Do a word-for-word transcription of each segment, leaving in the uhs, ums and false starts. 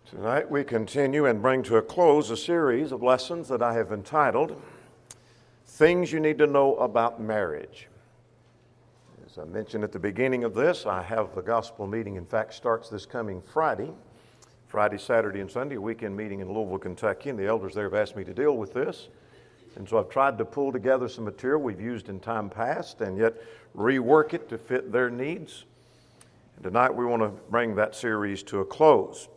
Tonight we continue and bring to a close a series of lessons that I have entitled, Things You Need to Know About Marriage. As I mentioned at the beginning of this, I have the gospel meeting, in fact, starts this coming Friday. Friday, Saturday, and Sunday, a weekend meeting in Louisville, Kentucky, and the elders there have asked me to deal with this. And so I've tried to pull together some material we've used in time past and yet rework it to fit their needs. And tonight we want to bring that series to a close.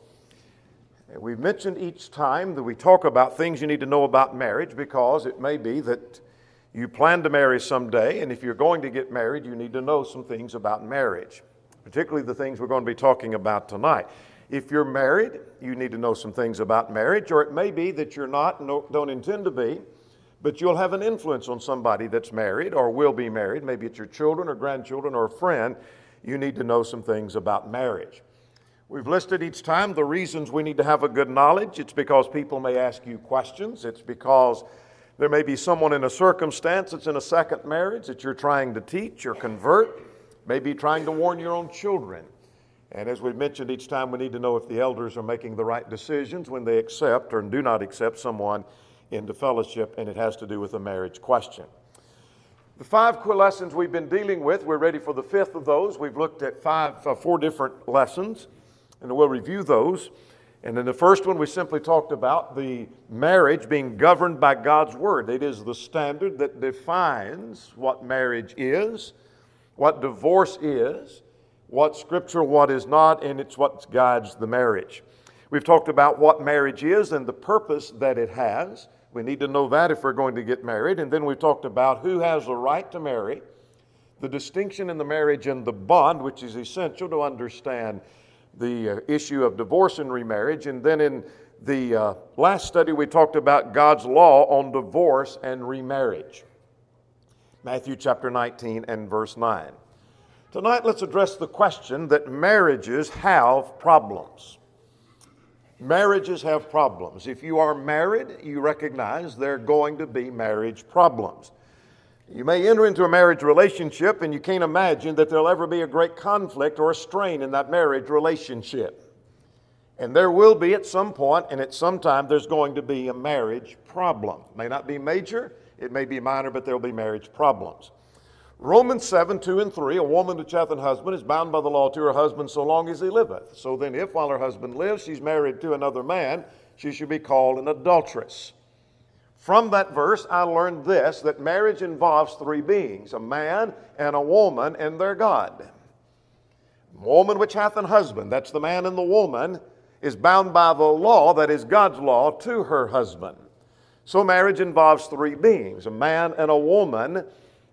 We've mentioned each time that we talk about things you need to know about marriage because it may be that you plan to marry someday, and if you're going to get married, you need to know some things about marriage, particularly the things we're going to be talking about tonight. If you're married, you need to know some things about marriage, or it may be that you're not and don't intend to be, but you'll have an influence on somebody that's married or will be married. Maybe it's your children or grandchildren or a friend. You need to know some things about marriage. We've listed each time the reasons we need to have a good knowledge. It's because people may ask you questions. It's because there may be someone in a circumstance that's in a second marriage that you're trying to teach or convert, maybe trying to warn your own children. And as we've mentioned each time, we need to know if the elders are making the right decisions when they accept or do not accept someone into fellowship, and it has to do with a marriage question. The five lessons we've been dealing with, we're ready for the fifth of those. We've looked at five, uh, four different lessons. And we'll review those. And in the first one, we simply talked about the marriage being governed by God's Word. It is the standard that defines what marriage is, what divorce is, what Scripture, what is not, and it's what guides the marriage. We've talked about what marriage is and the purpose that it has. We need to know that if we're going to get married. And then we talked about who has the right to marry, the distinction in the marriage and the bond, which is essential to understand the uh, issue of divorce and remarriage. And then in the uh, last study, we talked about God's law on divorce and remarriage. Matthew chapter nineteen and verse nine. Tonight, let's address the question that marriages have problems. Marriages have problems. If you are married, you recognize there are going to be marriage problems. You may enter into a marriage relationship and you can't imagine that there'll ever be a great conflict or a strain in that marriage relationship. And there will be at some point and at some time there's going to be a marriage problem. It may not be major, it may be minor, but there'll be marriage problems. Romans seven, two and three, a woman which hath an husband is bound by the law to her husband so long as he liveth. So then if while her husband lives she's married to another man, she should be called an adulteress. From that verse, I learned this, that marriage involves three beings, a man and a woman and their God. Woman which hath an husband, that's the man and the woman, is bound by the law, that is God's law, to her husband. So marriage involves three beings, a man and a woman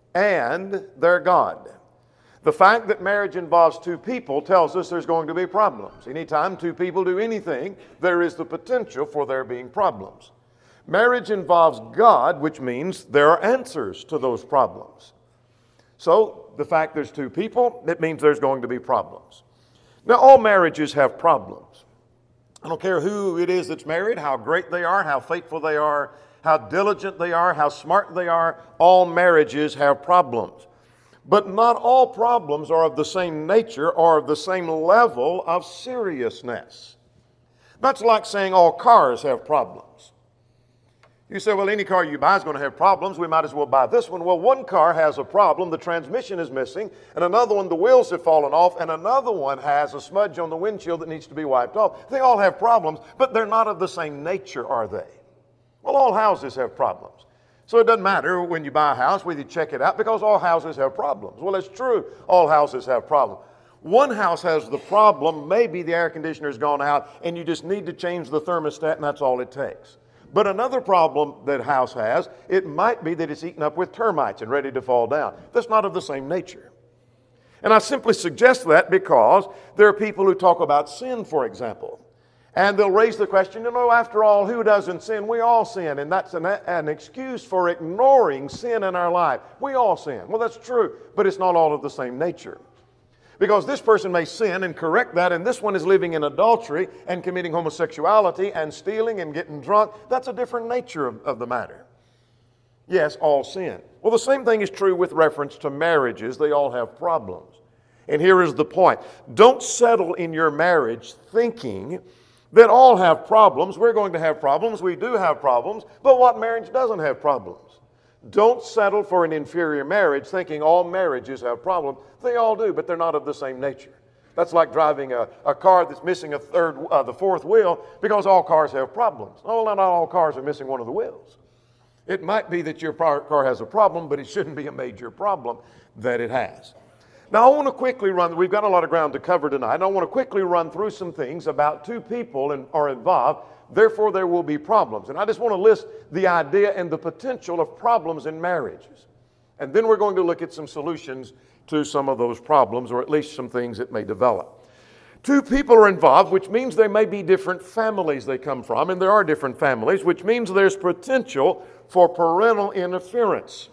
and their God. The fact that marriage involves two people tells us there's going to be problems. Anytime two people do anything, there is the potential for there being problems. Marriage involves God, which means there are answers to those problems. So the fact there's two people, it means there's going to be problems. Now, all marriages have problems. I don't care who it is that's married, how great they are, how faithful they are, how diligent they are, how smart they are. All marriages have problems. But not all problems are of the same nature or of the same level of seriousness. That's like saying all cars have problems. You say, well, any car you buy is going to have problems. We might as well buy this one. Well, one car has a problem. The transmission is missing. And another one, the wheels have fallen off. And another one has a smudge on the windshield that needs to be wiped off. They all have problems, but they're not of the same nature, are they? Well, all houses have problems. So it doesn't matter when you buy a house whether you check it out because all houses have problems. Well, it's true. All houses have problems. One house has the problem. Maybe the air conditioner's gone out and you just need to change the thermostat and that's all it takes. But another problem that a house has, it might be that it's eaten up with termites and ready to fall down. That's not of the same nature. And I simply suggest that because there are people who talk about sin, for example. And they'll raise the question, you know, after all, who doesn't sin? We all sin. And that's an, an excuse for ignoring sin in our life. We all sin. Well, that's true, but it's not all of the same nature. Because this person may sin and correct that, and this one is living in adultery and committing homosexuality and stealing and getting drunk. That's a different nature of, of the matter. Yes, all sin. Well, the same thing is true with reference to marriages. They all have problems. And here is the point. Don't settle in your marriage thinking that all have problems. We're going to have problems. We do have problems. But what marriage doesn't have problems? Don't settle for an inferior marriage thinking all marriages have problems. They all do, but they're not of the same nature. That's like driving a, a car that's missing a third, uh, the fourth wheel, because all cars have problems. Oh, not all cars are missing one of the wheels. It might be that your car has a problem, but it shouldn't be a major problem that it has. Now, I want to quickly run, we've got a lot of ground to cover tonight, and I want to quickly run through some things about two people in, are involved, therefore there will be problems. And I just want to list the idea and the potential of problems in marriages. And then we're going to look at some solutions to some of those problems, or at least some things that may develop. Two people are involved, which means there may be different families they come from, and there are different families, which means there's potential for parental interference.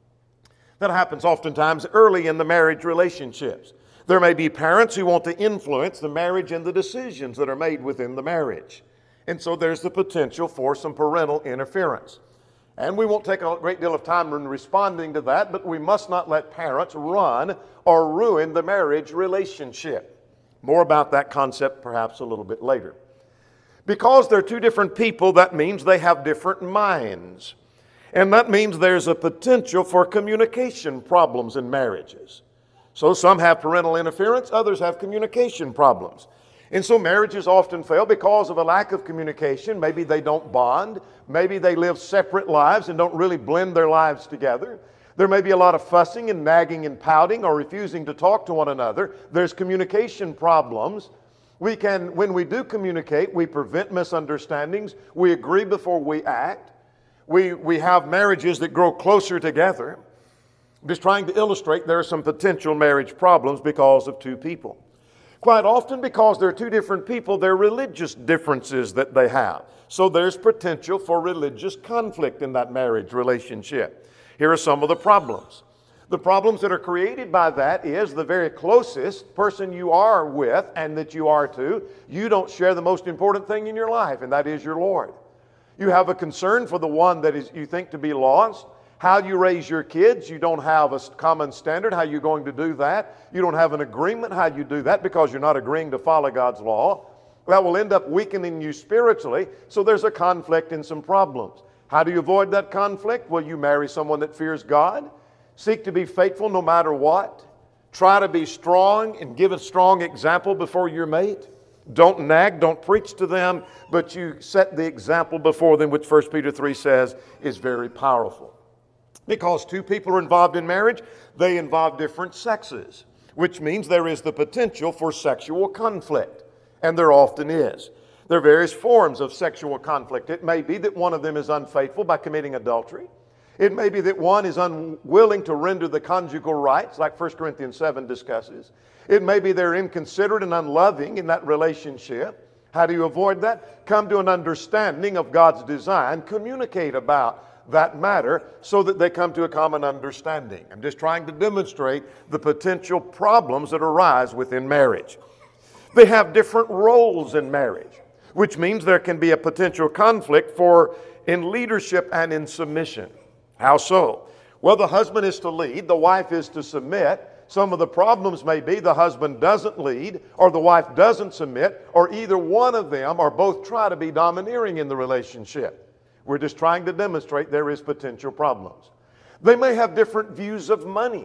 That happens oftentimes early in the marriage relationships. There may be parents who want to influence the marriage and the decisions that are made within the marriage. And so there's the potential for some parental interference. And we won't take a great deal of time in responding to that, but we must not let parents run or ruin the marriage relationship. More about that concept perhaps a little bit later. Because they're two different people, that means they have different minds. And that means there's a potential for communication problems in marriages. So some have parental interference, others have communication problems. And so marriages often fail because of a lack of communication. Maybe they don't bond. Maybe they live separate lives and don't really blend their lives together. There may be a lot of fussing and nagging and pouting or refusing to talk to one another. There's communication problems. We can, when we do communicate, we prevent misunderstandings. We agree before we act. We, we have marriages that grow closer together. I'm just trying to illustrate there are some potential marriage problems because of two people. Quite often, because they're two different people, there are religious differences that they have. So there's potential for religious conflict in that marriage relationship. Here are some of the problems. The problems that are created by that is the very closest person you are with and that you are to, you don't share the most important thing in your life, and that is your Lord. You have a concern for the one that is you think to be lost. How you raise your kids, you don't have a common standard. How you're going to do that. You don't have an agreement how you do that because you're not agreeing to follow God's law. That will end up weakening you spiritually. So there's a conflict and some problems. How do you avoid that conflict? Well, you marry someone that fears God. Seek to be faithful no matter what. Try to be strong and give a strong example before your mate. Don't nag, don't preach to them, but you set the example before them, which First Peter three says is very powerful. Because two people are involved in marriage, they involve different sexes, which means there is the potential for sexual conflict, and there often is. There are various forms of sexual conflict. It may be that one of them is unfaithful by committing adultery. It may be that one is unwilling to render the conjugal rights, like First Corinthians seven discusses. It may be they're inconsiderate and unloving in that relationship. How do you avoid that? Come to an understanding of God's design. Communicate about that matter so that they come to a common understanding. I'm just trying to demonstrate the potential problems that arise within marriage. They have different roles in marriage, which means there can be a potential conflict for in leadership and in submission. How so? Well, the husband is to lead, the wife is to submit. Some of the problems may be the husband doesn't lead, or the wife doesn't submit, or either one of them or both try to be domineering in the relationship. We're just trying to demonstrate there is potential problems. They may have different views of money.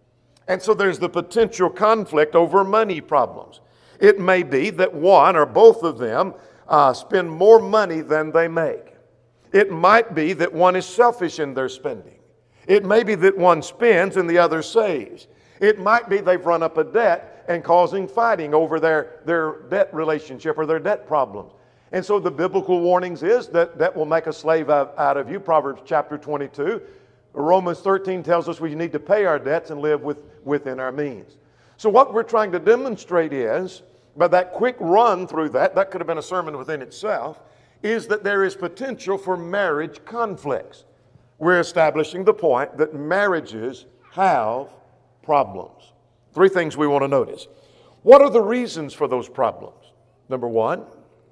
And so there's the potential conflict over money problems. It may be that one or both of them uh, spend more money than they make. It might be that one is selfish in their spending. It may be that one spends and the other saves. It might be they've run up a debt and causing fighting over their, their debt relationship or their debt problems. And so the biblical warnings is that that will make a slave out, out of you. Proverbs chapter twenty-two. Romans thirteen tells us we need to pay our debts and live with, within our means. So what we're trying to demonstrate is, by that quick run through that, that could have been a sermon within itself, is that there is potential for marriage conflicts. We're establishing the point that marriages have problems. Three things we want to notice. What are the reasons for those problems? Number one.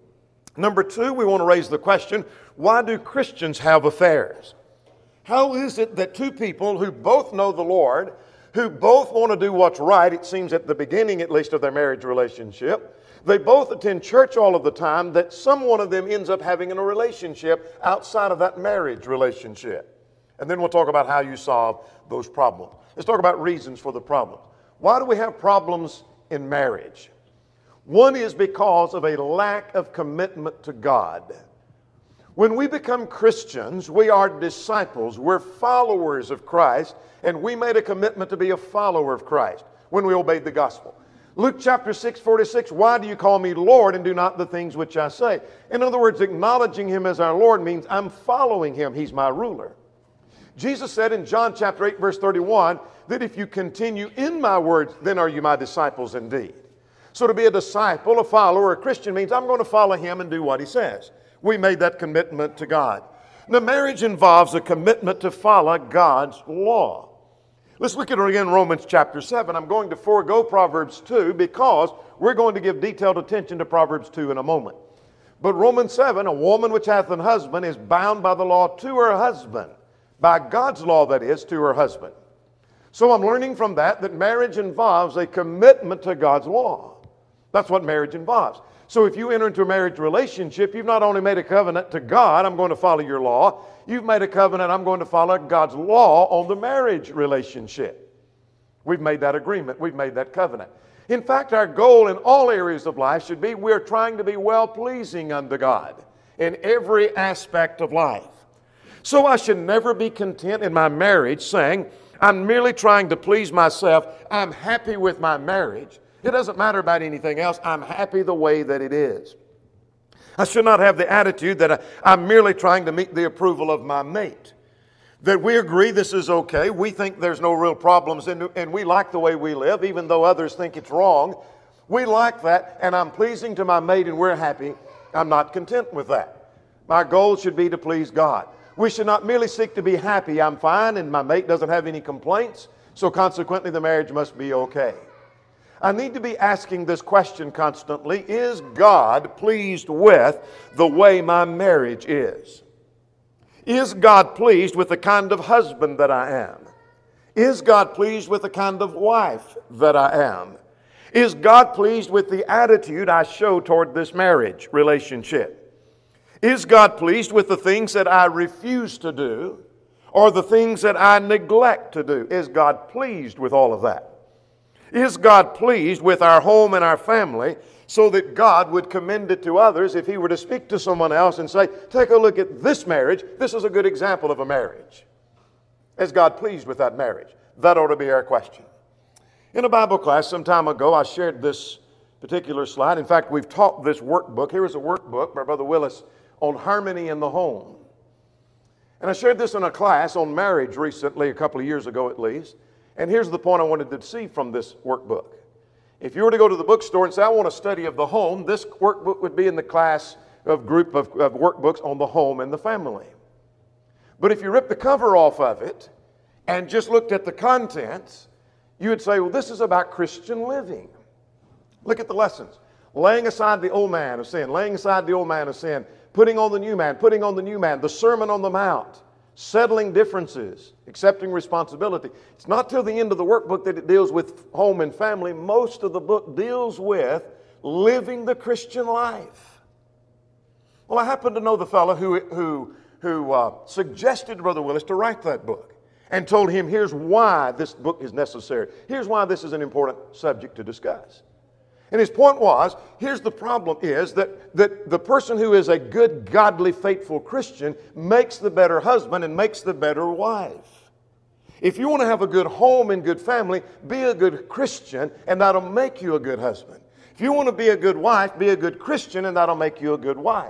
Number two, we want to raise the question, why do Christians have affairs? How is it that two people who both know the Lord, who both want to do what's right, it seems at the beginning at least of their marriage relationship, They both attend church all of the time, that some one of them ends up having in a relationship outside of that marriage relationship. And then we'll talk about how you solve those problems. Let's talk about reasons for the problem. Why do we have problems in marriage? One is because of a lack of commitment to God. When we become Christians, we are disciples. We're followers of Christ, and we made a commitment to be a follower of Christ when we obeyed the gospel. Luke chapter six, forty-six, why do you call me Lord and do not the things which I say? In other words, acknowledging Him as our Lord means I'm following Him. He's my ruler. Jesus said in John chapter eight, verse thirty-one, that if you continue in my words, then are you my disciples indeed. So to be a disciple, a follower, a Christian means I'm going to follow Him and do what He says. We made that commitment to God. Now, marriage involves a commitment to follow God's law. Let's look at it again in Romans chapter seven. I'm going to forego Proverbs two because we're going to give detailed attention to Proverbs two in a moment. But Romans seven, a woman which hath an husband is bound by the law to her husband. By God's law, that is, to her husband. So I'm learning from that that marriage involves a commitment to God's law. That's what marriage involves. So if you enter into a marriage relationship, you've not only made a covenant to God, I'm going to follow your law, you've made a covenant, I'm going to follow God's law on the marriage relationship. We've made that agreement. We've made that covenant. In fact, our goal in all areas of life should be we're trying to be well-pleasing unto God in every aspect of life. So I should never be content in my marriage saying, I'm merely trying to please myself. I'm happy with my marriage. It doesn't matter about anything else. I'm happy the way that it is. I should not have the attitude that I, I'm merely trying to meet the approval of my mate. That we agree this is okay. We think there's no real problems and, and we like the way we live, even though others think it's wrong. We like that, and I'm pleasing to my mate and we're happy. I'm not content with that. My goal should be to please God. We should not merely seek to be happy. I'm fine and my mate doesn't have any complaints, so consequently the marriage must be okay. I need to be asking this question constantly. Is God pleased with the way my marriage is? Is God pleased with the kind of husband that I am? Is God pleased with the kind of wife that I am? Is God pleased with the attitude I show toward this marriage relationship? Is God pleased with the things that I refuse to do or the things that I neglect to do? Is God pleased with all of that? Is God pleased with our home and our family so that God would commend it to others if He were to speak to someone else and say, take a look at this marriage. This is a good example of a marriage. Is God pleased with that marriage? That ought to be our question. In a Bible class some time ago, I shared this particular slide. In fact, we've taught this workbook. Here is a workbook by Brother Willis on harmony in the home. And I shared this in a class on marriage recently, a couple of years ago at least. And here's the point I wanted to see from this workbook. If you were to go to the bookstore and say, I want a study of the home, this workbook would be in the class of group of, of workbooks on the home and the family. But if you ripped the cover off of it and just looked at the contents, you would say, well, this is about Christian living. Look at the lessons. Laying aside the old man of sin, laying aside the old man of sin, putting on the new man, putting on the new man, the Sermon on the Mount, settling differences, accepting responsibility. It's not till the end of the workbook that it deals with home and family. Most of the book deals with living the Christian life. Well, I happen to know the fellow who, who, who uh, suggested to Brother Willis to write that book and told him, here's why this book is necessary. Here's why this is an important subject to discuss. And his point was, here's the problem is that, that the person who is a good, godly, faithful Christian makes the better husband and makes the better wife. If you want to have a good home and good family, be a good Christian and that'll make you a good husband. If you want to be a good wife, be a good Christian and that'll make you a good wife.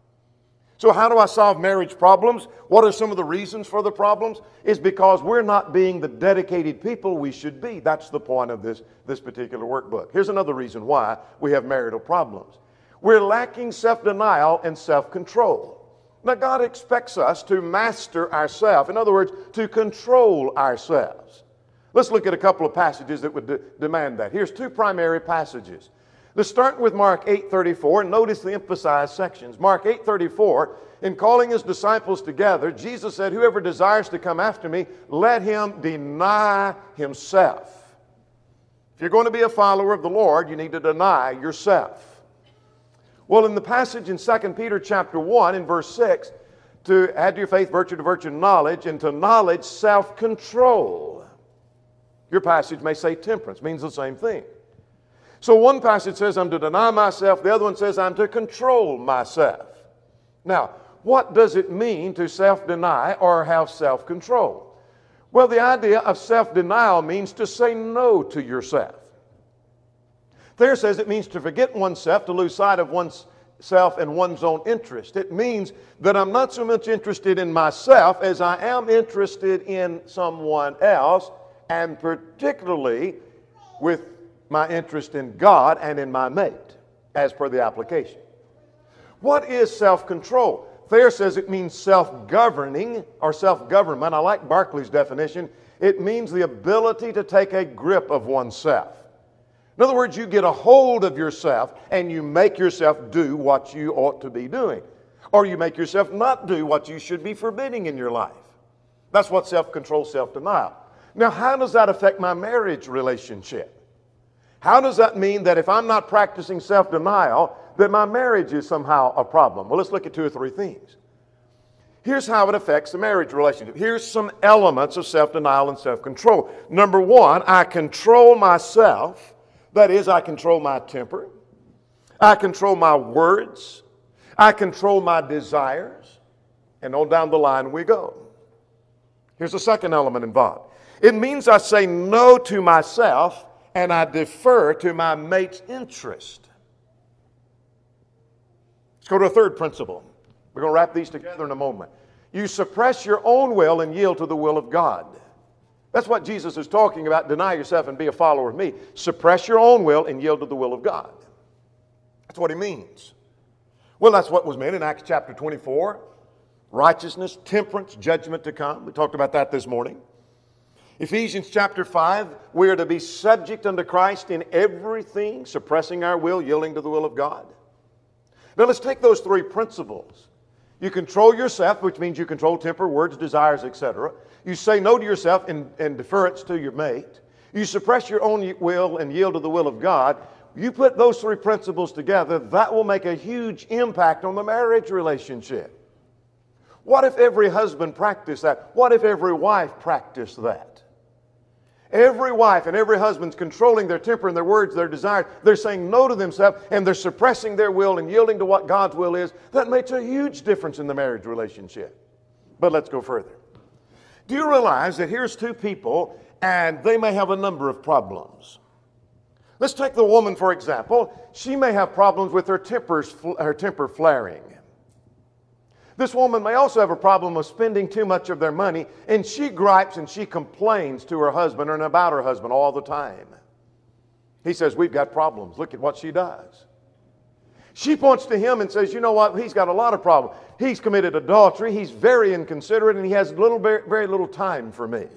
So how do I solve marriage problems? What are some of the reasons for the problems? Is because we're not being the dedicated people we should be. That's the point of this, this particular workbook. Here's another reason why we have marital problems. We're lacking self-denial and self-control. Now, God expects us to master ourselves. In other words, to control ourselves. Let's look at a couple of passages that would de- demand that. Here's two primary passages. Let's start with Mark eight thirty-four, and notice the emphasized sections. Mark eight thirty-four, in calling His disciples together, Jesus said, whoever desires to come after me, let him deny himself. If you're going to be a follower of the Lord, you need to deny yourself. Well, in the passage in Second Peter chapter one in verse six, to add to your faith virtue, to virtue knowledge, and to knowledge self-control. Your passage may say temperance, means the same thing. So one passage says I'm to deny myself, the other one says I'm to control myself. Now, what does it mean to self-deny or have self-control? Well, the idea of self-denial means to say no to yourself. Thayer says it means to forget oneself, to lose sight of oneself and one's own interest. It means that I'm not so much interested in myself as I am interested in someone else, and particularly with my interest in God and in my mate, as per the application. What is self-control? Thayer says it means self-governing or self-government. I like Barclay's definition. It means the ability to take a grip of oneself. In other words, you get a hold of yourself and you make yourself do what you ought to be doing. Or you make yourself not do what you should be forbidding in your life. That's what self-control, self-denial. Now, how does that affect my marriage relationship? How does that mean that if I'm not practicing self-denial, that my marriage is somehow a problem? Well, let's look at two or three things. Here's how it affects the marriage relationship. Here's some elements of self-denial and self-control. Number one, I control myself. That is, I control my temper. I control my words. I control my desires. And on down the line we go. Here's the second element involved. It means I say no to myself and I defer to my mate's interest. Let's go to a third principle. We're going to wrap these together in a moment. You suppress your own will and yield to the will of God. That's what Jesus is talking about. Deny yourself and be a follower of me. Suppress your own will and yield to the will of God. That's what he means. Well, that's what was meant in Acts chapter twenty-four. Righteousness, temperance, judgment to come. We talked about that this morning. Ephesians chapter five, we are to be subject unto Christ in everything, suppressing our will, yielding to the will of God. Now let's take those three principles. You control yourself, which means you control temper, words, desires, et cetera. You say no to yourself in, in deference to your mate. You suppress your own will and yield to the will of God. You put those three principles together, that will make a huge impact on the marriage relationship. What if every husband practiced that? What if every wife practiced that? Every wife and every husband's controlling their temper and their words, their desires. They're saying no to themselves and they're suppressing their will and yielding to what God's will is. That makes a huge difference in the marriage relationship. But let's go further. Do you realize that here's two people and they may have a number of problems? Let's take the woman, for example. She may have problems with her, tempers, her temper flaring. This woman may also have a problem of spending too much of their money, and she gripes and she complains to her husband and about her husband all the time. He says, we've got problems. Look at what she does. She points to him and says, you know what? He's got a lot of problems. He's committed adultery. He's very inconsiderate, and he has little, very, very little time for me.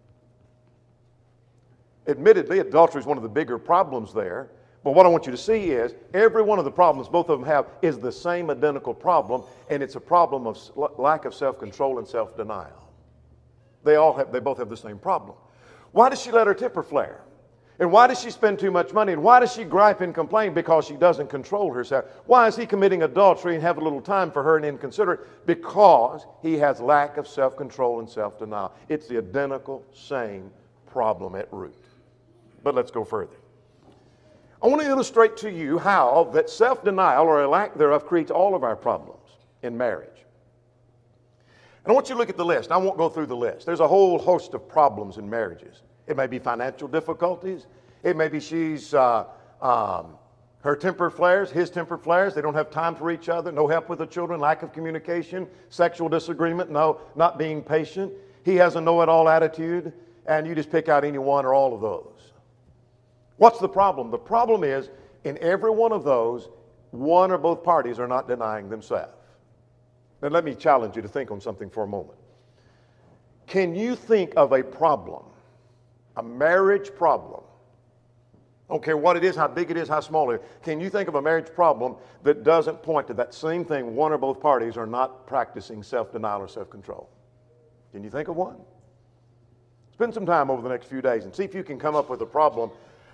Admittedly, adultery is one of the bigger problems there. But what I want you to see is every one of the problems both of them have is the same identical problem, and it's a problem of lack of self-control and self-denial. They all have, they both have the same problem. Why does she let her temper flare? And why does she spend too much money? And why does she gripe and complain? Because she doesn't control herself. Why is he committing adultery and have a little time for her and inconsiderate? Because he has lack of self-control and self-denial. It's the identical same problem at root. But let's go further. I want to illustrate to you how that self-denial or a lack thereof creates all of our problems in marriage. And I want you to look at the list. I won't go through the list. There's a whole host of problems in marriages. It may be financial difficulties. It may be she's, uh, um, her temper flares, his temper flares. They don't have time for each other. No help with the children, lack of communication, sexual disagreement, no, not being patient. He has a know-it-all attitude, and you just pick out any one or all of those. What's the problem? The problem is, in every one of those, one or both parties are not denying themselves. Now let me challenge you to think on something for a moment. Can you think of a problem, a marriage problem? I don't care what it is, how big it is, how small it is. Can you think of a marriage problem that doesn't point to that same thing? One or both parties are not practicing self-denial or self-control. Can you think of one? Spend some time over the next few days and see if you can come up with a problem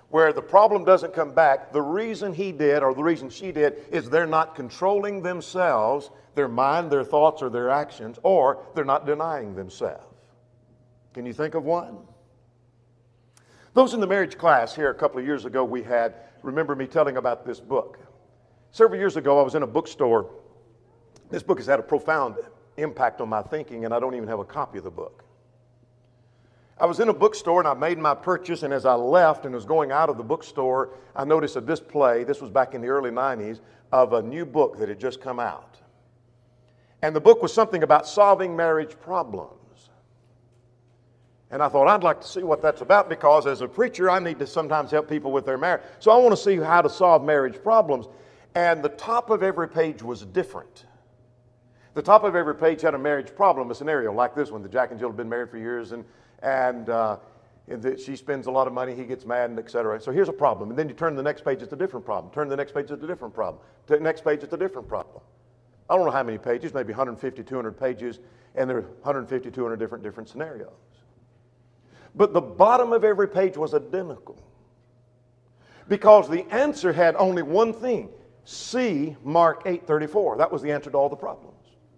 where the problem doesn't come back, the reason he did or the reason she did is they're not controlling themselves, their mind, their thoughts, or their actions, or they're not denying themselves. Can you think of one? Those in the marriage class here a couple of years ago we had, remember me telling about this book. Several years ago I was in a bookstore. This book has had a profound impact on my thinking, and I don't even have a copy of the book. I was in a bookstore and I made my purchase, and as I left and was going out of the bookstore, I noticed a display, this was back in the early nineties, of a new book that had just come out. And the book was something about solving marriage problems. And I thought, I'd like to see what that's about, because as a preacher, I need to sometimes help people with their marriage. So I want to see how to solve marriage problems. And the top of every page was different. The top of every page had a marriage problem, a scenario like this one. The Jack and Jill have been married for years, and, and, uh, and the, she spends a lot of money, he gets mad, and et cetera. So here's a problem. And then you turn to the next page, it's a different problem. Turn to the next page, it's a different problem. To the next page, it's a different problem. I don't know how many pages, maybe one hundred fifty, two hundred pages, and there are one hundred fifty, two hundred different, different scenarios. But the bottom of every page was identical, because the answer had only one thing: see Mark eight thirty-four. That was the answer to all the problems.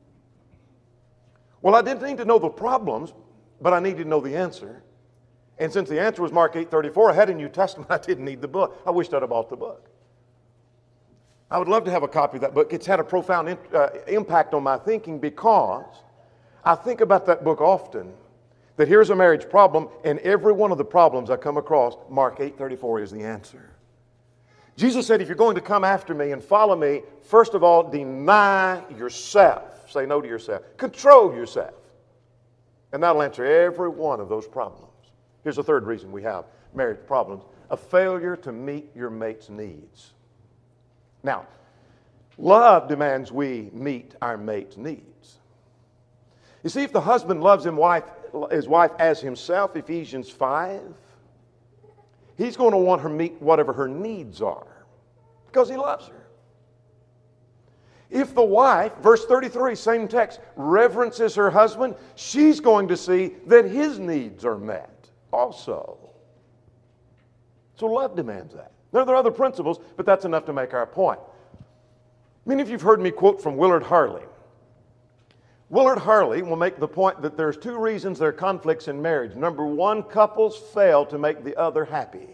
Well, I didn't need to know the problems, but I needed to know the answer. And since the answer was Mark eight thirty-four, I had a New Testament. I didn't need the book. I wished I'd have bought the book. I would love to have a copy of that book. It's had a profound in, uh, impact on my thinking, because I think about that book often. That here's a marriage problem, and every one of the problems I come across, Mark eight thirty-four is the answer. Jesus said, if you're going to come after me and follow me, first of all, deny yourself. Say no to yourself. Control yourself. And that'll answer every one of those problems. Here's the third reason we have marriage problems: a failure to meet your mate's needs. Now, love demands we meet our mate's needs. You see, if the husband loves his wife, his wife as himself, Ephesians five, he's going to want her to meet whatever her needs are, because he loves her. If the wife, verse thirty-three, same text, reverences her husband, she's going to see that his needs are met also. So love demands that. There are other principles, but that's enough to make our point. Many of you have heard me quote from Willard Harley. Willard Harley will make the point that there's two reasons there are conflicts in marriage. Number one, couples fail to make the other happy.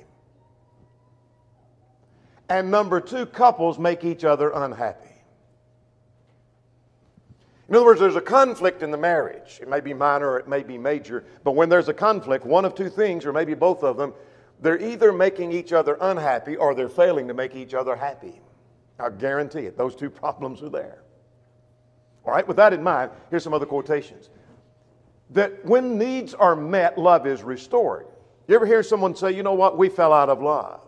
And number two, couples make each other unhappy. In other words, there's a conflict in the marriage. It may be minor or it may be major, but when there's a conflict, one of two things, or maybe both of them, they're either making each other unhappy or they're failing to make each other happy. I guarantee it. Those two problems are there. All right, with that in mind, here's some other quotations. That when needs are met, love is restored. You ever hear someone say, you know what, we fell out of love?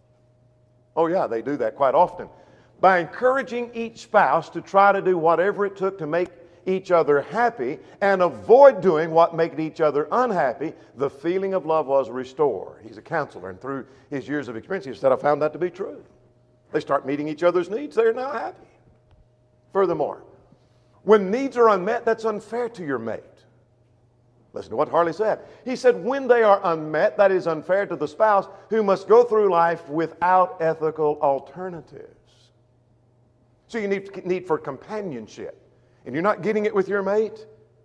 Oh yeah, they do that quite often. By encouraging each spouse to try to do whatever it took to make each other happy and avoid doing what made each other unhappy, the feeling of love was restored. He's a counselor, and through his years of experience, he said, I found that to be true. They start meeting each other's needs, they're now happy. Furthermore, when needs are unmet, that's unfair to your mate. Listen to what Harley said. He said, when they are unmet, that is unfair to the spouse who must go through life without ethical alternatives. So you need need for companionship. And you're not getting it with your mate,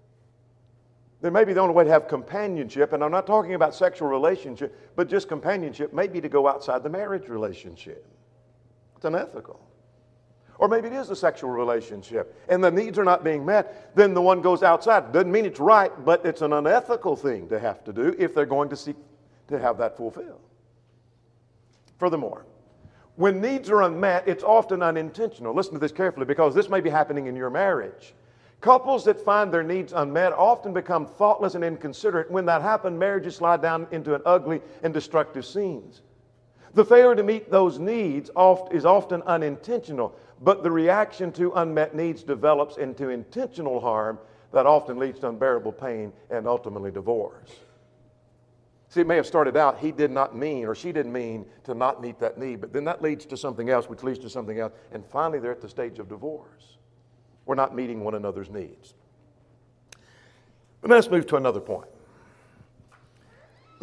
then maybe the only way to have companionship, and I'm not talking about sexual relationship, but just companionship, maybe to go outside the marriage relationship. It's unethical. Or maybe it is a sexual relationship and the needs are not being met, then the one goes outside. Doesn't mean it's right, but it's an unethical thing to have to do if they're going to seek to have that fulfilled. Furthermore, when needs are unmet, it's often unintentional. Listen to this carefully, because this may be happening in your marriage. Couples that find their needs unmet often become thoughtless and inconsiderate. When that happens, marriages slide down into an ugly and destructive scenes. The failure to meet those needs oft, is often unintentional, but the reaction to unmet needs develops into intentional harm that often leads to unbearable pain and ultimately divorce. See, it may have started out, he did not mean, or she didn't mean to not meet that need, but then that leads to something else, which leads to something else, and finally they're at the stage of divorce. We're not meeting one another's needs. But let's move to another point.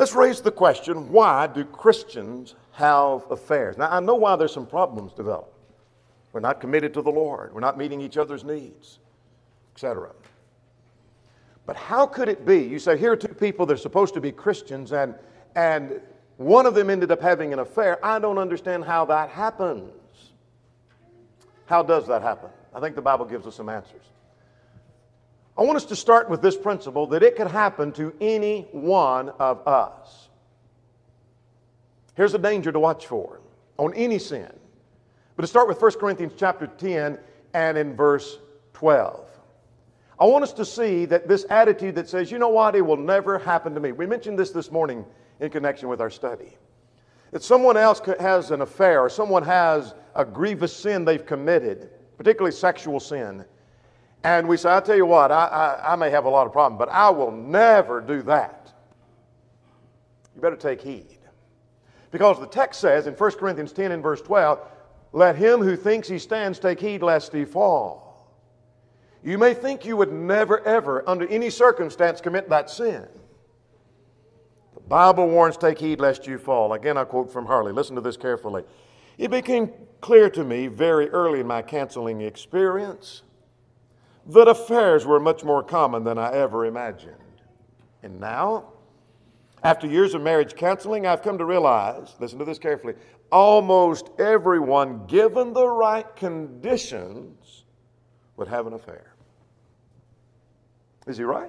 Let's raise the question, why do Christians have affairs? Now, I know why there's some problems develop. We're not committed to the Lord. We're not meeting each other's needs, et cetera. But how could it be? You say, here are two people, they're supposed to be Christians, and, and one of them ended up having an affair. I don't understand how that happens. How does that happen? I think the Bible gives us some answers. I want us to start with this principle that it could happen to any one of us. Here's a danger to watch for on any sin. But to start with First Corinthians chapter ten and in verse twelve. I want us to see that this attitude that says, you know what, it will never happen to me. We mentioned this this morning in connection with our study. That someone else has an affair or someone has a grievous sin they've committed, particularly sexual sin. And we say, I'll tell you what, I, I, I may have a lot of problems, but I will never do that. You better take heed. Because the text says in First Corinthians ten and verse twelve, let him who thinks he stands take heed lest he fall. You may think you would never ever, under any circumstance, commit that sin. The Bible warns, take heed lest you fall. Again, I quote from Harley. Listen to this carefully. It became clear to me very early in my counseling experience that affairs were much more common than I ever imagined. And now, after years of marriage counseling, I've come to realize, listen to this carefully, almost everyone, given the right conditions, would have an affair. Is he right?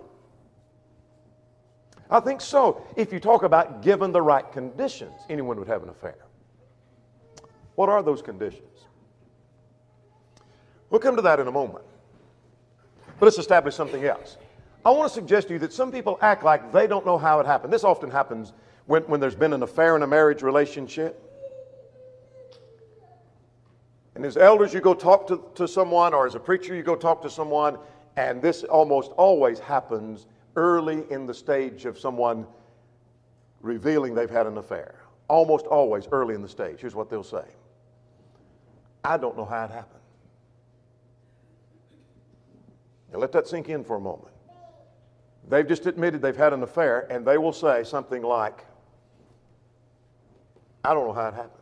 I think so. If you talk about given the right conditions, anyone would have an affair. What are those conditions? We'll come to that in a moment. But let's establish something else. I want to suggest to you that some people act like they don't know how it happened. This often happens when, when there's been an affair in a marriage relationship. And as elders, you go talk to, to someone, or as a preacher, you go talk to someone, and this almost always happens early in the stage of someone revealing they've had an affair. Almost always early in the stage. Here's what they'll say. I don't know how it happened. Now let that sink in for a moment. They've just admitted they've had an affair, and they will say something like, I don't know how it happened.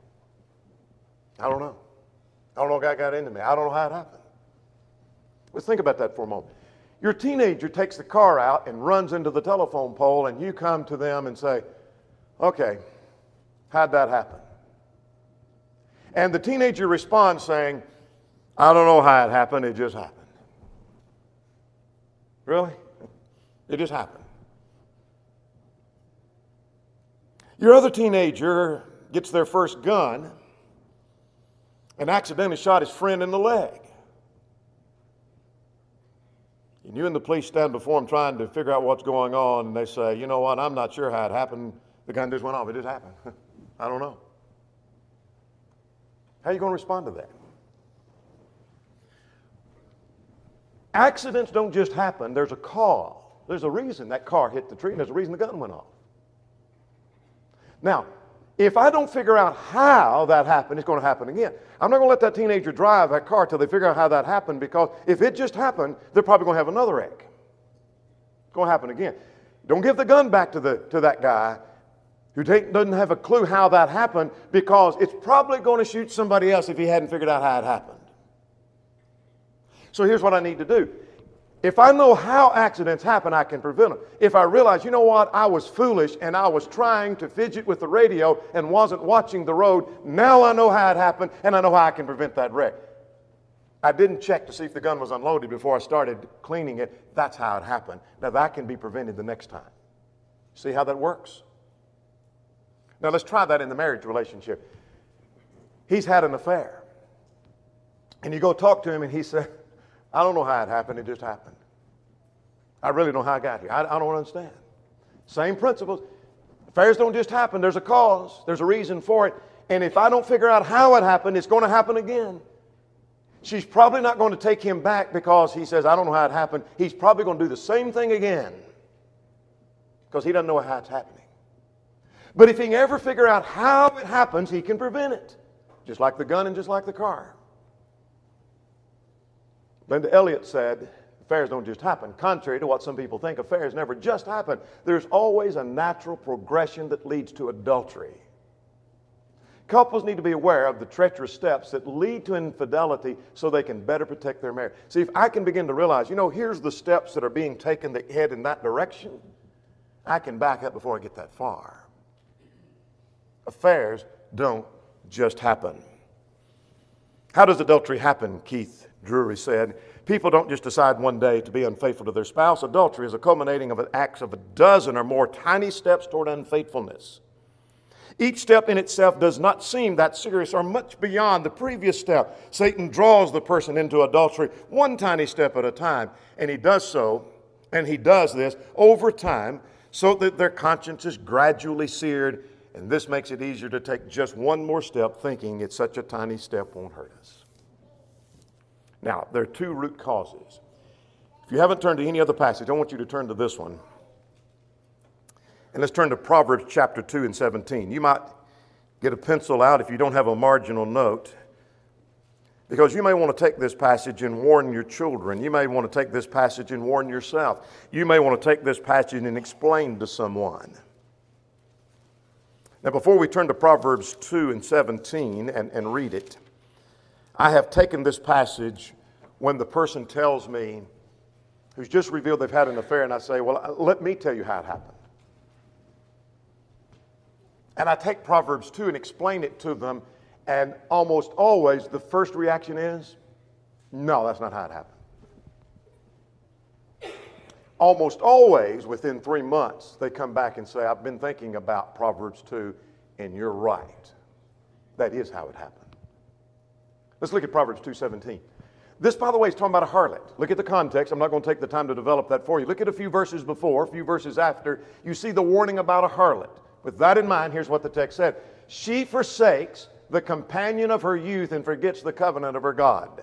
I don't know. I don't know how it got into me. I don't know how it happened. Let's think about that for a moment. Your teenager takes the car out and runs into the telephone pole, and you come to them and say, okay, how'd that happen? And the teenager responds saying, I don't know how it happened, it just happened. Really? It just happened. Your other teenager gets their first gun and accidentally shot his friend in the leg. And you and the police stand before him trying to figure out what's going on, and they say, you know what, I'm not sure how it happened. The gun just went off. It just happened. I don't know. How are you going to respond to that? Accidents don't just happen. There's a cause. There's a reason that car hit the tree, and there's a reason the gun went off. Now, if I don't figure out how that happened, it's going to happen again. I'm not going to let that teenager drive that car till they figure out how that happened, because if it just happened, they're probably going to have another wreck. It's going to happen again. Don't give the gun back to, the, to that guy who take, doesn't have a clue how that happened, because it's probably going to shoot somebody else if he hadn't figured out how it happened. So here's what I need to do. If I know how accidents happen, I can prevent them. If I realize, you know what, I was foolish and I was trying to fidget with the radio and wasn't watching the road, now I know how it happened and I know how I can prevent that wreck. I didn't check to see if the gun was unloaded before I started cleaning it. That's how it happened. Now that can be prevented the next time. See how that works? Now let's try that in the marriage relationship. He's had an affair. And you go talk to him and he said, I don't know how it happened, it just happened. I really don't know how I got here. I, I don't understand. Same principles. Affairs don't just happen. There's a cause. There's a reason for it. And if I don't figure out how it happened, it's going to happen again. She's probably not going to take him back because he says, I don't know how it happened. He's probably going to do the same thing again because he doesn't know how it's happening. But if he can ever figure out how it happens, he can prevent it. Just like the gun and just like the car. Linda Elliott said, Affairs don't just happen. Contrary to what some people think, affairs never just happen. There's always a natural progression that leads to adultery. Couples need to be aware of the treacherous steps that lead to infidelity so they can better protect their marriage. See, if I can begin to realize, you know, here's the steps that are being taken that head in that direction, I can back up before I get that far. Affairs don't just happen. How does adultery happen? Keith Drury said, people don't just decide one day to be unfaithful to their spouse. Adultery is a culminating of acts of a dozen or more tiny steps toward unfaithfulness. Each step in itself does not seem that serious or much beyond the previous step. Satan draws the person into adultery one tiny step at a time, and he does so, and he does this over time so that their conscience is gradually seared, and this makes it easier to take just one more step thinking it's such a tiny step won't hurt us. Now, there are two root causes. If you haven't turned to any other passage, I want you to turn to this one. And let's turn to Proverbs chapter two and seventeen. You might get a pencil out if you don't have a marginal note, because you may want to take this passage and warn your children. You may want to take this passage and warn yourself. You may want to take this passage and explain to someone. Now, before we turn to Proverbs two and seventeen and, and read it, I have taken this passage when the person tells me, who's just revealed they've had an affair, and I say, well, let me tell you how it happened. And I take Proverbs two and explain it to them, and almost always the first reaction is, no, that's not how it happened. Almost always within three months, they come back and say, I've been thinking about Proverbs two, and you're right. That is how it happened. Let's look at Proverbs two seventeen. This, by the way, is talking about a harlot. Look at the context. I'm not going to take the time to develop that for you. Look at a few verses before, a few verses after. You see the warning about a harlot. With that in mind, here's what the text said. She forsakes the companion of her youth and forgets the covenant of her God.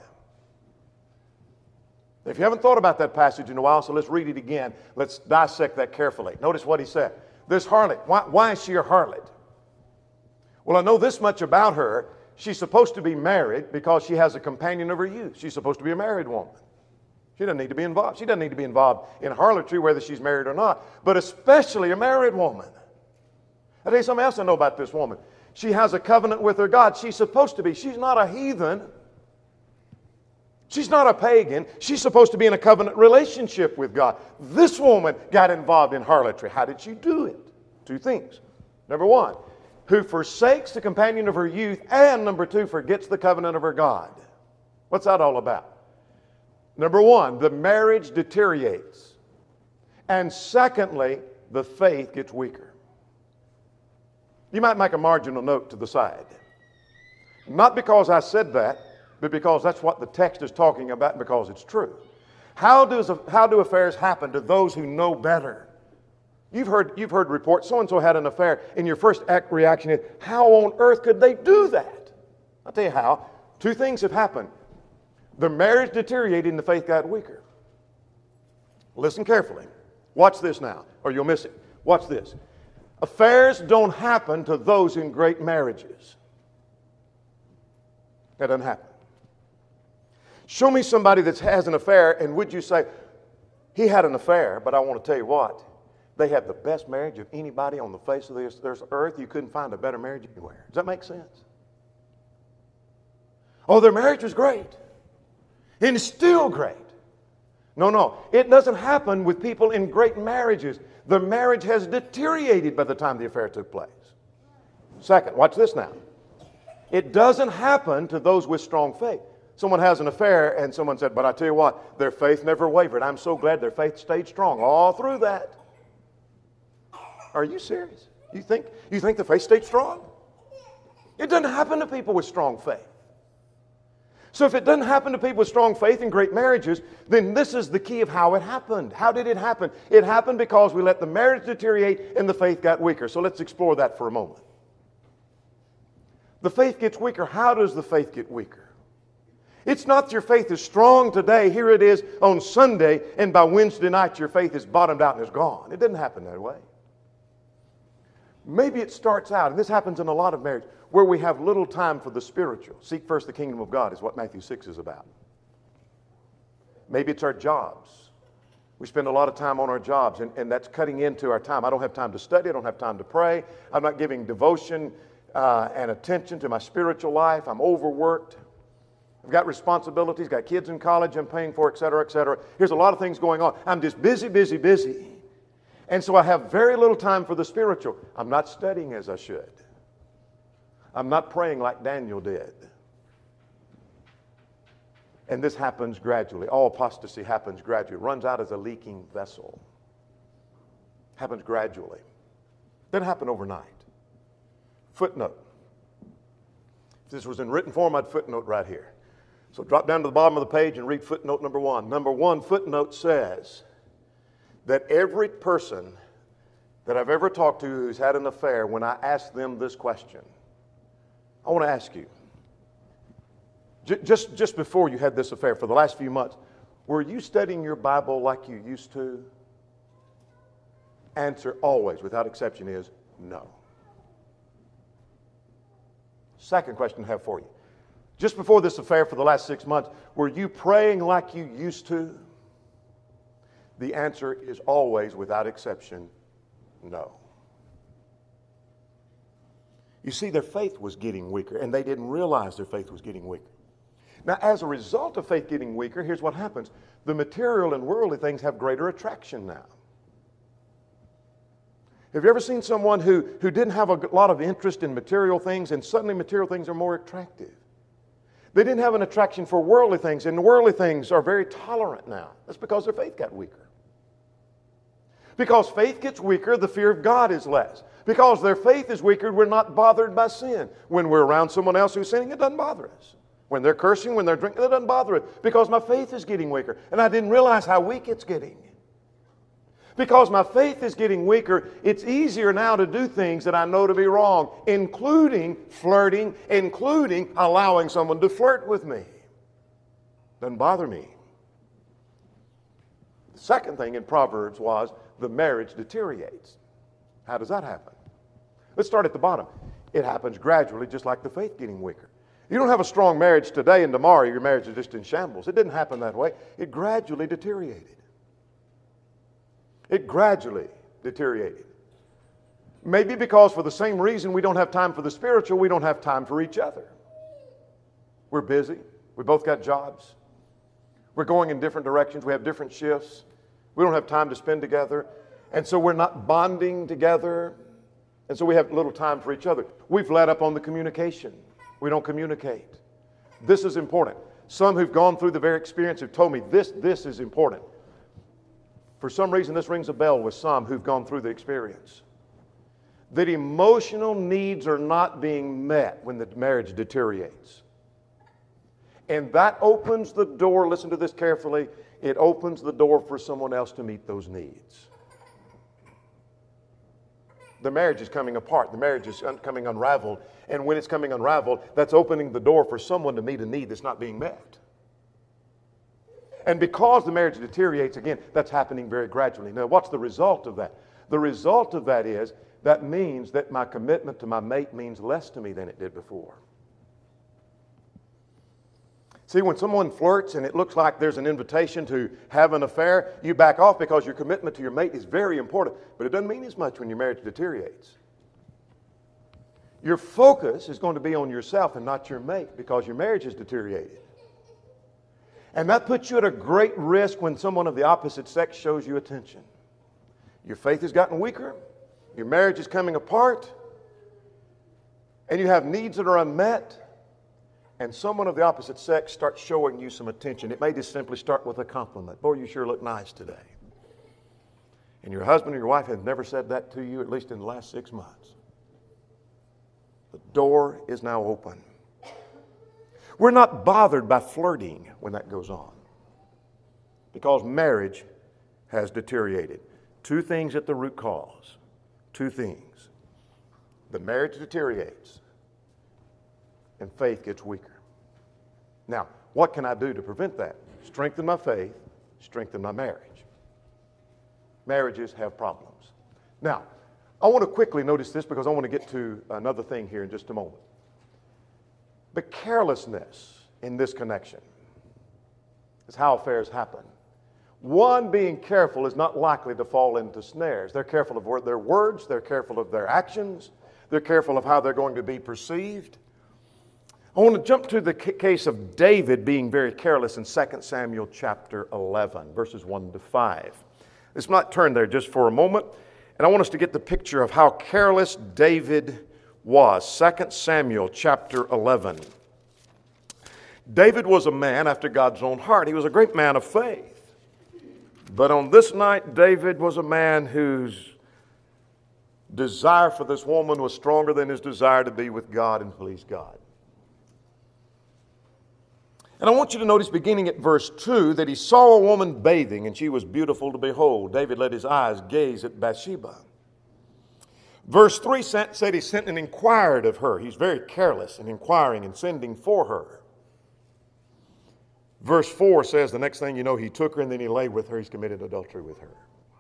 If you haven't thought about that passage in a while, so let's read it again. Let's dissect that carefully. Notice what he said. This harlot, why, why is she a harlot? Well, I know this much about her. She's supposed to be married because she has a companion of her youth. She's supposed to be a married woman. She doesn't need to be involved. She doesn't need to be involved in harlotry whether she's married or not, but especially a married woman. I'll tell you something else I know about this woman. She has a covenant with her God. She's supposed to be. She's not a heathen. She's not a pagan. She's supposed to be in a covenant relationship with God. This woman got involved in harlotry. How did she do it? Two things. Number one, who forsakes the companion of her youth, and number two, forgets the covenant of her God. What's that all about? Number one, the marriage deteriorates. And secondly, the faith gets weaker. You might make a marginal note to the side. Not because I said that, but because that's what the text is talking about, because it's true. How does how do affairs happen to those who know better? You've heard, you've heard reports, so-and-so had an affair, and your first act reaction is, how on earth could they do that? I'll tell you how. Two things have happened. The marriage deteriorated and the faith got weaker. Listen carefully. Watch this now, or you'll miss it. Watch this. Affairs don't happen to those in great marriages. That doesn't happen. Show me somebody that has an affair, and would you say, he had an affair, but I want to tell you what, they had the best marriage of anybody on the face of this, this earth. You couldn't find a better marriage anywhere. Does that make sense? Oh, their marriage was great. And it's still great. No, no. It doesn't happen with people in great marriages. The marriage has deteriorated by the time the affair took place. Second, watch this now. It doesn't happen to those with strong faith. Someone has an affair and someone said, but I tell you what, their faith never wavered. I'm so glad their faith stayed strong all through that. Are you serious? You think, you think the faith stayed strong? It doesn't happen to people with strong faith. So if it doesn't happen to people with strong faith in great marriages, then this is the key of how it happened. How did it happen? It happened because we let the marriage deteriorate and the faith got weaker. So let's explore that for a moment. The faith gets weaker. How does the faith get weaker? It's not that your faith is strong today. Here it is on Sunday, and by Wednesday night your faith is bottomed out and is gone. It didn't happen that way. Maybe it starts out, and this happens in a lot of marriages, where we have little time for the spiritual. Seek first the kingdom of God is what Matthew six is about. Maybe it's our jobs. We spend a lot of time on our jobs, and, and that's cutting into our time. I don't have time to study. I don't have time to pray. I'm not giving devotion uh, and attention to my spiritual life. I'm overworked. I've got responsibilities, got kids in college I'm paying for, et cetera, et cetera. Here's a lot of things going on. I'm just busy, busy, busy. And so I have very little time for the spiritual. I'm not studying as I should. I'm not praying like Daniel did. And this happens gradually. All apostasy happens gradually. It runs out as a leaking vessel. Happens gradually. Doesn't happen overnight. Footnote. If this was in written form, I'd footnote right here. So drop down to the bottom of the page and read footnote number one. Number one, footnote says that every person that I've ever talked to who's had an affair, when I ask them this question, I want to ask you, Just, just before you had this affair, for the last few months, were you studying your Bible like you used to? Answer always, without exception, is no. Second question I have for you. Just before this affair, for the last six months, were you praying like you used to? The answer is always, without exception, no. You see, their faith was getting weaker, and they didn't realize their faith was getting weaker. Now, as a result of faith getting weaker, here's what happens. The material and worldly things have greater attraction now. Have you ever seen someone who, who didn't have a lot of interest in material things, and suddenly material things are more attractive? They didn't have an attraction for worldly things, and worldly things are very tolerant now. That's because their faith got weaker. Because faith gets weaker, the fear of God is less. Because their faith is weaker, we're not bothered by sin. When we're around someone else who's sinning, it doesn't bother us. When they're cursing, when they're drinking, it doesn't bother it because my faith is getting weaker. And I didn't realize how weak it's getting. Because my faith is getting weaker, it's easier now to do things that I know to be wrong, including flirting, including allowing someone to flirt with me. Doesn't bother me. The second thing in Proverbs was the marriage deteriorates. How does that happen? Let's start at the bottom. It happens gradually, just like the faith getting weaker. You don't have a strong marriage today and tomorrow your marriage is just in shambles. It didn't happen that way. It gradually deteriorated. It gradually deteriorated. Maybe because for the same reason we don't have time for the spiritual, we don't have time for each other. We're busy. We both got jobs. We're going in different directions. We have different shifts. We don't have time to spend together. And so we're not bonding together. And so we have little time for each other. We've let up on the communication. We don't communicate. This is important. Some who've gone through the very experience have told me this, this is important. For some reason, this rings a bell with some who've gone through the experience. That emotional needs are not being met when the marriage deteriorates. And that opens the door, listen to this carefully, it opens the door for someone else to meet those needs. The marriage is coming apart. The marriage is un- coming unraveled. And when it's coming unraveled, that's opening the door for someone to meet a need that's not being met. And because the marriage deteriorates, again, that's happening very gradually. Now, what's the result of that? The result of that is, that means that my commitment to my mate means less to me than it did before. See, when someone flirts and it looks like there's an invitation to have an affair, you back off because your commitment to your mate is very important. But it doesn't mean as much when your marriage deteriorates. Your focus is going to be on yourself and not your mate because your marriage has deteriorated. And that puts you at a great risk when someone of the opposite sex shows you attention. Your faith has gotten weaker. Your marriage is coming apart. And you have needs that are unmet. And someone of the opposite sex starts showing you some attention. It may just simply start with a compliment. Boy, you sure look nice today. And your husband or your wife has never said that to you, at least in the last six months. The door is now open. We're not bothered by flirting when that goes on because marriage has deteriorated. Two things at the root cause. Two things. The marriage deteriorates and faith gets weaker. Now, what can I do to prevent that? Strengthen my faith, strengthen my marriage. Marriages have problems. Now, I want to quickly notice this because I want to get to another thing here in just a moment. But carelessness in this connection is how affairs happen. one being careful is not likely to fall into snares. They're careful of their words, they're careful of their actions, they're careful of how they're going to be perceived. I want to jump to the case of David being very careless in Second Samuel chapter eleven, verses one to five. Let's not turn there just for a moment, and I want us to get the picture of how careless David was. Second Samuel chapter eleven. David was a man after God's own heart. He was a great man of faith. But on this night, David was a man whose desire for this woman was stronger than his desire to be with God and please God. And I want you to notice, beginning at verse two, that he saw a woman bathing, and she was beautiful to behold. David let his eyes gaze at Bathsheba. Verse three said he sent and inquired of her. He's very careless in inquiring and sending for her. Verse four says the next thing you know, he took her and then he lay with her. He's committed adultery with her.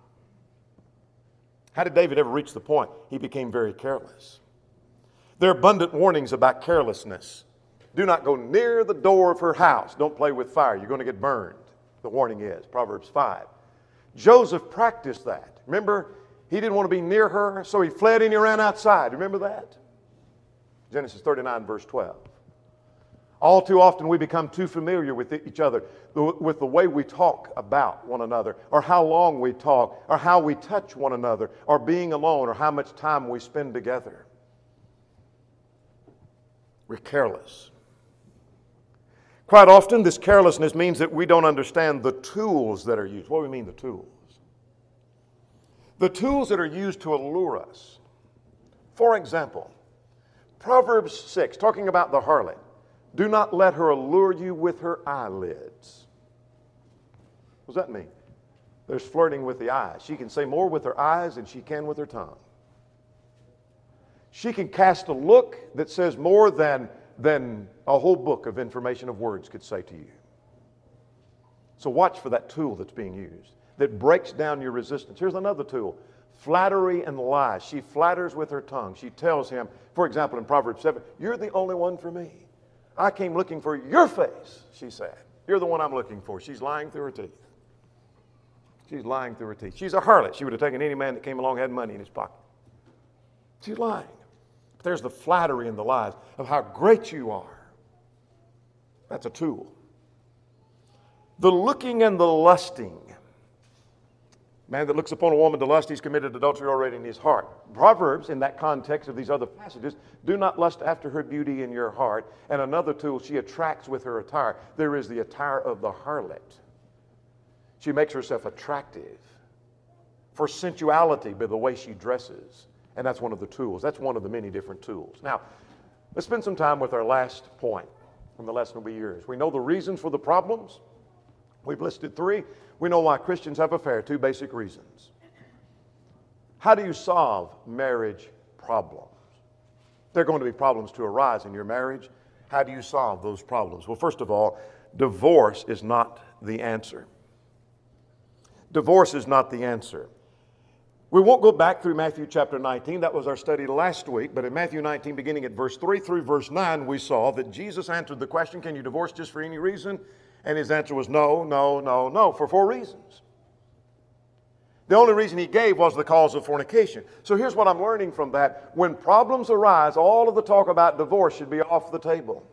How did David ever reach the point? He became very careless. There are abundant warnings about carelessness. Do not go near the door of her house. Don't play with fire. You're going to get burned. The warning is Proverbs five. Joseph practiced that. Remember, he didn't want to be near her, so he fled and he ran outside. Remember that? Genesis thirty-nine, verse twelve. All too often we become too familiar with each other, with the way we talk about one another, or how long we talk, or how we touch one another, or being alone, or how much time we spend together. We're careless. Quite often, this carelessness means that we don't understand the tools that are used. What do we mean, the tools? The tools that are used to allure us. For example, Proverbs six, talking about the harlot. Do not let her allure you with her eyelids. What does that mean? There's flirting with the eyes. She can say more with her eyes than she can with her tongue. She can cast a look that says more than, than a whole book of information of words could say to you. So watch for that tool that's being used that breaks down your resistance. Here's another tool. Flattery and lies. She flatters with her tongue. She tells him, for example, in Proverbs seven, you're the only one for me. I came looking for your face, she said. You're the one I'm looking for. She's lying through her teeth. She's lying through her teeth. She's a harlot. She would have taken any man that came along and had money in his pocket. She's lying. But there's the flattery and the lies of how great you are. That's a tool. The looking and the lusting. Man that looks upon a woman to lust, he's committed adultery already in his heart. Proverbs, in that context of these other passages, do not lust after her beauty in your heart. And another tool, she attracts with her attire. There is the attire of the harlot. She makes herself attractive for sensuality by the way she dresses. And that's one of the tools. That's one of the many different tools. Now, let's spend some time with our last point from the lesson will be yours. We know the reasons for the problems. We've listed three. We know why Christians have affairs, two basic reasons. How do you solve marriage problems? There are going to be problems to arise in your marriage. How do you solve those problems? Well, first of all, divorce is not the answer. Divorce is not the answer. We won't go back through Matthew chapter nineteen. That was our study last week. But in Matthew nineteen, beginning at verse three through verse nine, we saw that Jesus answered the question, can you divorce just for any reason? And his answer was no, no, no, no, for four reasons. The only reason he gave was the cause of fornication. So here's what I'm learning from that. When problems arise, all of the talk about divorce should be off the table.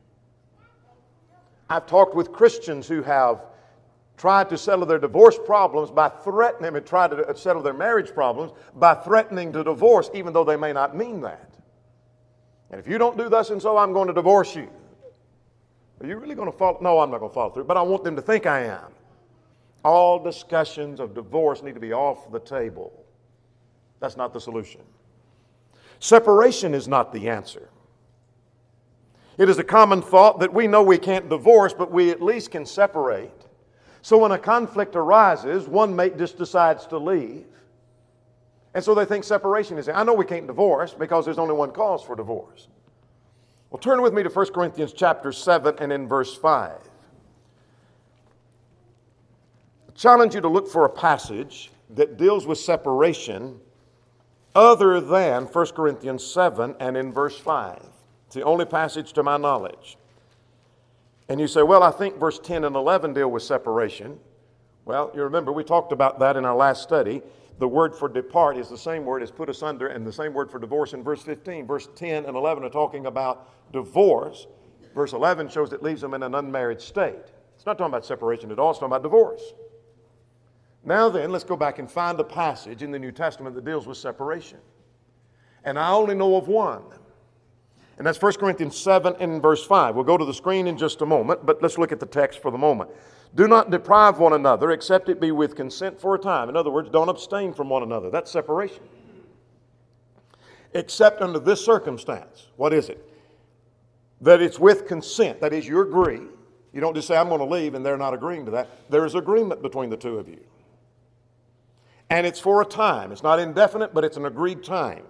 I've talked with Christians who have tried to settle their divorce problems by threatening, and tried to settle their marriage problems by threatening to divorce, even though they may not mean that. And if you don't do thus and so, I'm going to divorce you. Are you really going to follow? No, I'm not going to follow through, but I want them to think I am. All discussions of divorce need to be off the table. That's not the solution. Separation is not the answer. It is a common thought that we know we can't divorce, but we at least can separate. So when a conflict arises, one mate just decides to leave. And so they think separation is, I know we can't divorce because there's only one cause for divorce. Well, turn with me to First Corinthians chapter seven and in verse five. I challenge you to look for a passage that deals with separation other than First Corinthians seven and in verse five. It's the only passage to my knowledge. And you say, well, I think verse ten and eleven deal with separation. Well, you remember we talked about that in our last study. The word for depart is the same word as put asunder, and the same word for divorce in verse fifteen. Verse ten and eleven are talking about divorce. Verse eleven shows it leaves them in an unmarried state. It's not talking about separation at all, it's talking about divorce. Now then, let's go back and find a passage in the New Testament that deals with separation. And I only know of one. And that's First Corinthians seven and verse five. We'll go to the screen in just a moment, but let's look at the text for the moment. Do not deprive one another, except it be with consent for a time. In other words, don't abstain from one another. That's separation. Except under this circumstance. What is it? That it's with consent. That is, you agree. You don't just say, I'm going to leave, and they're not agreeing to that. There is agreement between the two of you. And it's for a time. It's not indefinite, but it's an agreed time.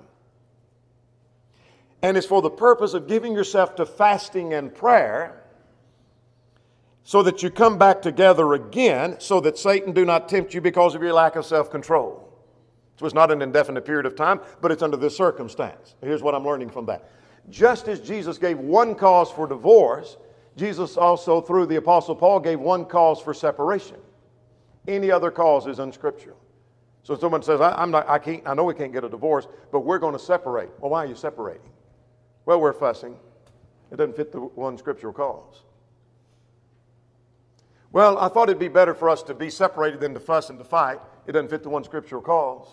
And it's for the purpose of giving yourself to fasting and prayer, so that you come back together again, so that Satan do not tempt you because of your lack of self-control. So it's not an indefinite period of time, but it's under this circumstance. Here's what I'm learning from that. Just as Jesus gave one cause for divorce, Jesus also, through the Apostle Paul, gave one cause for separation. Any other cause is unscriptural. So if someone says, I, I'm not, I can't, I know we can't get a divorce, but we're going to separate. Well, why are you separating? Well, we're fussing. It doesn't fit the one scriptural cause. Well, I thought it'd be better for us to be separated than to fuss and to fight. It doesn't fit the one scriptural cause.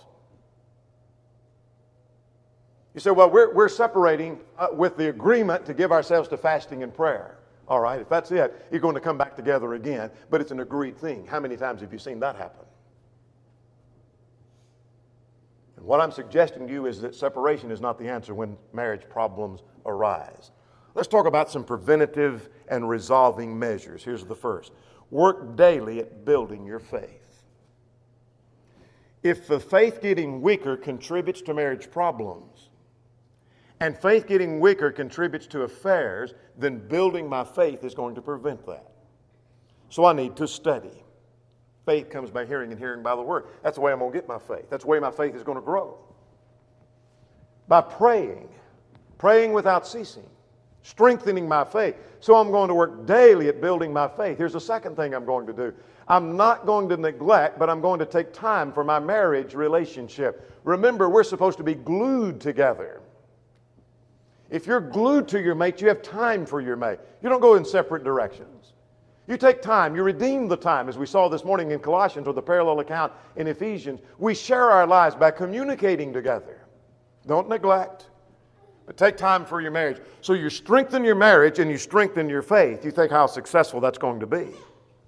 You say, well, we're, we're separating uh, with the agreement to give ourselves to fasting and prayer. All right, if that's it, you're going to come back together again, but it's an agreed thing. How many times have you seen that happen? And what I'm suggesting to you is that separation is not the answer when marriage problems arise. Let's talk about some preventative and resolving measures. Here's the first. Work daily at building your faith. If the faith getting weaker contributes to marriage problems, and faith getting weaker contributes to affairs, then building my faith is going to prevent that. So I need to study. Faith comes by hearing, and hearing by the word. That's the way I'm going to get my faith. That's the way my faith is going to grow. By praying, praying without ceasing, strengthening my faith. So I'm going to work daily at building my faith. Here's the second thing I'm going to do. I'm not going to neglect, but I'm going to take time for my marriage relationship. Remember, we're supposed to be glued together. If you're glued to your mate, you have time for your mate. You don't go in separate directions. You take time. You redeem the time, as we saw this morning in Colossians, or the parallel account in Ephesians. We share our lives by communicating together. Don't neglect, but take time for your marriage. So you strengthen your marriage and you strengthen your faith. You think how successful that's going to be.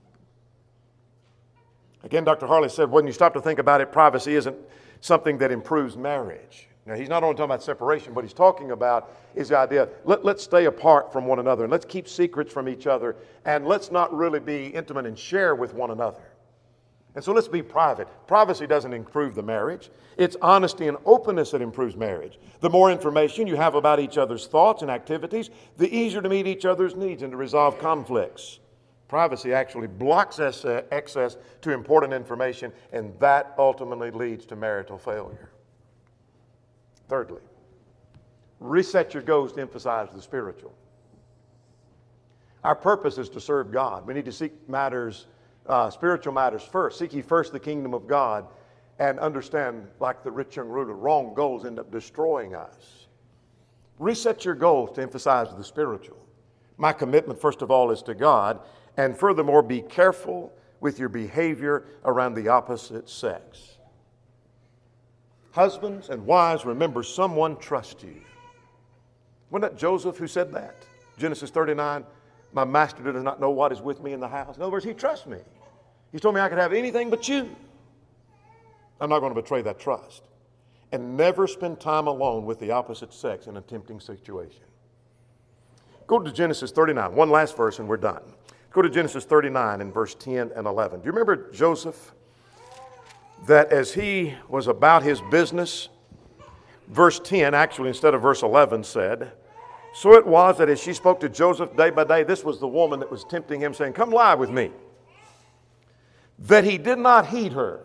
Again, Doctor Harley said, when you stop to think about it, privacy isn't something that improves marriage. Now, he's not only talking about separation, but he's talking about is the idea, let, let's stay apart from one another, and let's keep secrets from each other, and let's not really be intimate and share with one another. And so let's be private. Privacy doesn't improve the marriage. It's honesty and openness that improves marriage. The more information you have about each other's thoughts and activities, the easier to meet each other's needs and to resolve conflicts. Privacy actually blocks access to important information, and that ultimately leads to marital failure. Thirdly, reset your goals to emphasize the spiritual. Our purpose is to serve God. We need to seek matters, uh, spiritual matters first. Seek ye first the kingdom of God, and understand, like the rich young ruler, wrong goals end up destroying us. Reset your goals to emphasize the spiritual. My commitment, first of all, is to God, and furthermore, be careful with your behavior around the opposite sex. Husbands and wives, remember, someone trusts you. Wasn't that Joseph who said that? Genesis thirty-nine, my master does not know what is with me in the house. In other words, he trusts me. He told me I could have anything but you. I'm not going to betray that trust. And never spend time alone with the opposite sex in a tempting situation. Go to Genesis thirty-nine, one last verse and we're done. Go to Genesis thirty-nine and verse ten and eleven. Do you remember Joseph? That as he was about his business, verse ten, actually instead of verse eleven, said, so it was that as she spoke to Joseph day by day, this was the woman that was tempting him, saying, come lie with me, that he did not heed her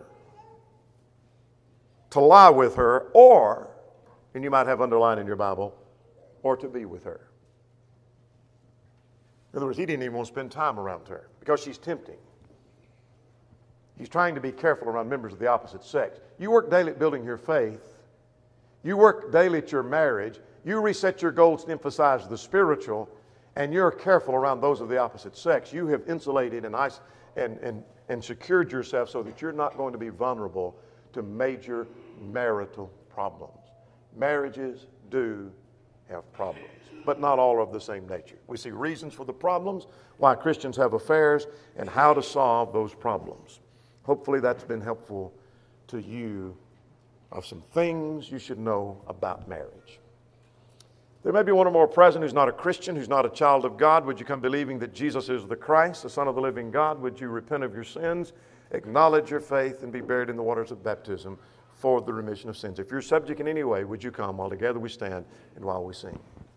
to lie with her, or, and you might have underlined in your Bible, or to be with her. In other words, he didn't even want to spend time around her because she's tempting. He's trying to be careful around members of the opposite sex. You work daily at building your faith. You work daily at your marriage. You reset your goals to emphasize the spiritual, and you're careful around those of the opposite sex. You have insulated and, and, and, and secured yourself so that you're not going to be vulnerable to major marital problems. Marriages do have problems, but not all of the same nature. We see reasons for the problems, why Christians have affairs, and how to solve those problems. Hopefully that's been helpful to you of some things you should know about marriage. There may be one or more present who's not a Christian, who's not a child of God. Would you come believing that Jesus is the Christ, the Son of the living God? Would you repent of your sins, acknowledge your faith, and be buried in the waters of baptism for the remission of sins? If you're subject in any way, would you come while together we stand and while we sing?